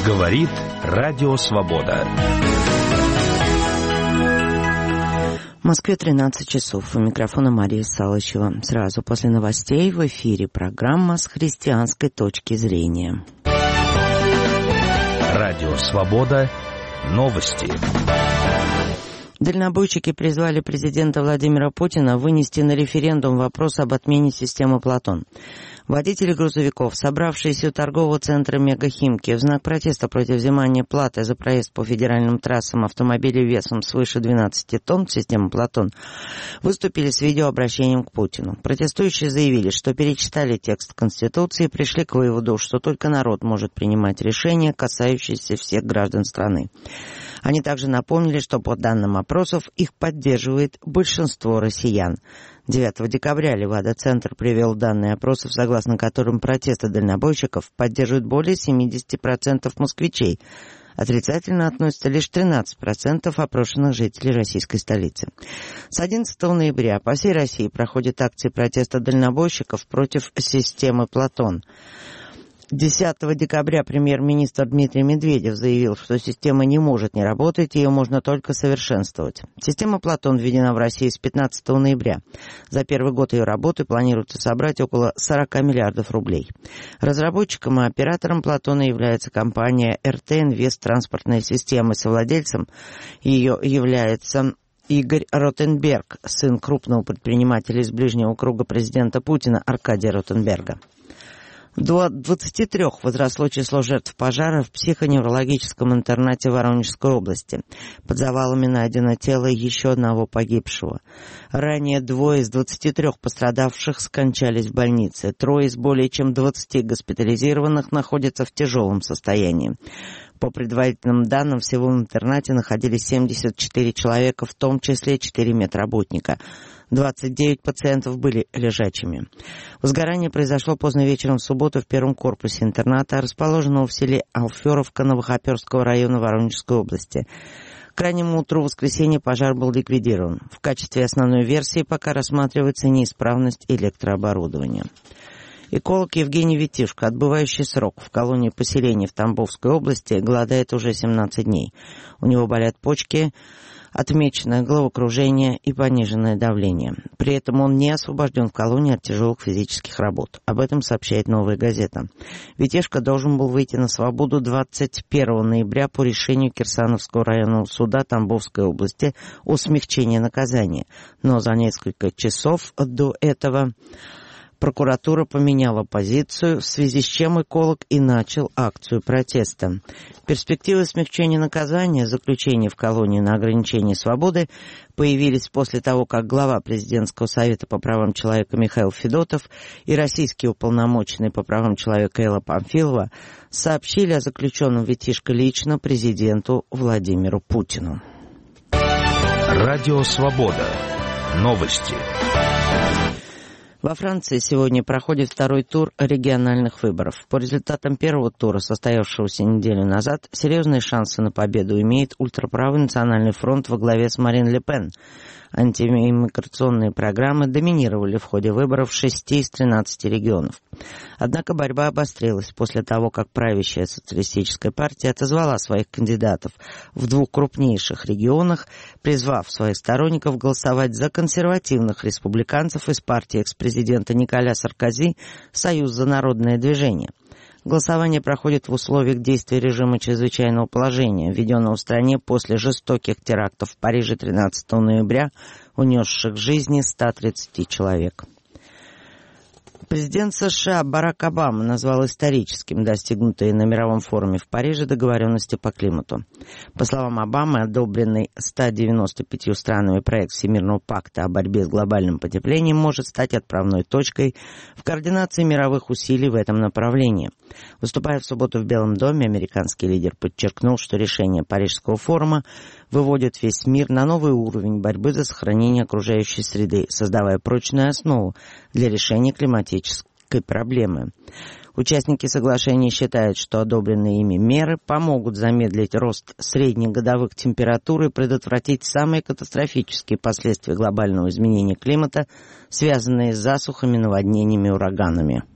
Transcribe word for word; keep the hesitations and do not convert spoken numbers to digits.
Говорит Радио Свобода. В Москве тринадцать часов. У микрофона Мария Салычева. Сразу после новостей в эфире программа «С христианской точки зрения». Радио Свобода. Новости. Дальнобойщики призвали президента Владимира Путина вынести на референдум вопрос об отмене системы «Платон». Водители грузовиков, собравшиеся у торгового центра «Мегахимки» в знак протеста против взимания платы за проезд по федеральным трассам автомобилей весом свыше двенадцати тонн в систему «Платон», выступили с видеообращением к Путину. Протестующие заявили, что перечитали текст Конституции и пришли к выводу, что только народ может принимать решения, касающиеся всех граждан страны. Они также напомнили, что по данным опросов их поддерживает большинство россиян. девятого декабря Левада-центр привел данные опросов, согласно которым протесты дальнобойщиков поддерживают более семидесяти процентов москвичей. Отрицательно относятся лишь тринадцать процентов опрошенных жителей российской столицы. С одиннадцатого ноября по всей России проходят акции протеста дальнобойщиков против системы «Платон». десятого декабря премьер-министр Дмитрий Медведев заявил, что система не может не работать, ее можно только совершенствовать. Система «Платон» введена в России с пятнадцатого ноября. За первый год ее работы планируется собрать около сорока миллиардов рублей. Разработчиком и оператором «Платона» является компания эр тэ Инвест Транспортная система. Совладельцем ее является Игорь Ротенберг, сын крупного предпринимателя из ближнего круга президента Путина Аркадия Ротенберга. До двадцати трёх возросло число жертв пожара в психоневрологическом интернате Воронежской области. Под завалами найдено тело еще одного погибшего. Ранее двое из двадцати трёх пострадавших скончались в больнице. Трое из более чем двадцати госпитализированных находятся в тяжелом состоянии. По предварительным данным, всего в интернате находились семьдесят четыре человека, в том числе четыре медработника. двадцать девять пациентов были лежачими. Возгорание произошло поздно вечером в субботу в первом корпусе интерната, расположенного в селе Алферовка Новохоперского района Воронежской области. К раннему утру воскресенья пожар был ликвидирован. В качестве основной версии пока рассматривается неисправность электрооборудования. Эколог Евгений Витишко, отбывающий срок в колонии поселения в Тамбовской области, голодает уже семнадцать дней. У него болят почки, отмеченное головокружение и пониженное давление. При этом он не освобожден в колонии от тяжелых физических работ. Об этом сообщает «Новая газета». Витишко должен был выйти на свободу двадцать первого ноября по решению Кирсановского районного суда Тамбовской области о смягчении наказания. Но за несколько часов до этого прокуратура поменяла позицию, в связи с чем эколог и начал акцию протеста. Перспективы смягчения наказания, заключения в колонии на ограничение свободы появились после того, как глава Президентского совета по правам человека Михаил Федотов и российский уполномоченный по правам человека Элла Памфилова сообщили о заключенном Витишко лично президенту Владимиру Путину. Радио Свобода. Новости. Во Франции сегодня проходит второй тур региональных выборов. По результатам первого тура, состоявшегося неделю назад, серьезные шансы на победу имеет ультраправый национальный фронт во главе с Марин Ле Пен. Антииммиграционные программы доминировали в ходе выборов в шести из тринадцати регионов. Однако борьба обострилась после того, как правящая социалистическая партия отозвала своих кандидатов в двух крупнейших регионах, призвав своих сторонников голосовать за консервативных республиканцев из партии экс-президента Николя Саркози «Союз за народное движение». Голосование проходит в условиях действия режима чрезвычайного положения, введенного в стране после жестоких терактов в Париже тринадцатого ноября, унесших жизни ста тридцати человек. Президент США Барак Обама назвал историческим достигнутые на мировом форуме в Париже договоренности по климату. По словам Обамы, одобренный ста девяноста пятью странами проект Всемирного пакта о борьбе с глобальным потеплением может стать отправной точкой в координации мировых усилий в этом направлении. Выступая в субботу в Белом доме, американский лидер подчеркнул, что решение Парижского форума выводит весь мир на новый уровень борьбы за сохранение окружающей среды, создавая прочную основу для решения климатической проблемы. Участники соглашения считают, что одобренные ими меры помогут замедлить рост среднегодовых температур и предотвратить самые катастрофические последствия глобального изменения климата, связанные с засухами, наводнениями и ураганами.